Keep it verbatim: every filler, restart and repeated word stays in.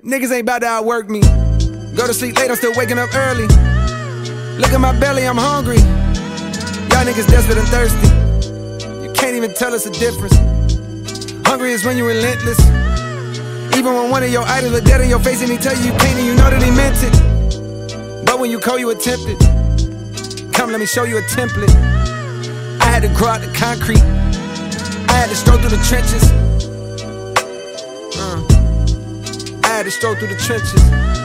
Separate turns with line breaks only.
Niggas ain't about to outwork me. Go to sleep late, I'm still waking up early. Look at my belly, I'm hungry. Y'all niggas desperate and thirsty. You can't even tell us a difference. Hungry is when you're relentless. Even when one of your idols are dead in your face and he tell you you can't and you know that he meant it. But when you call, you attempt it. Come, let me show you a template. I had to grow out the concrete. I had to stroll through the trenches. uh, I had to stroll through the trenches.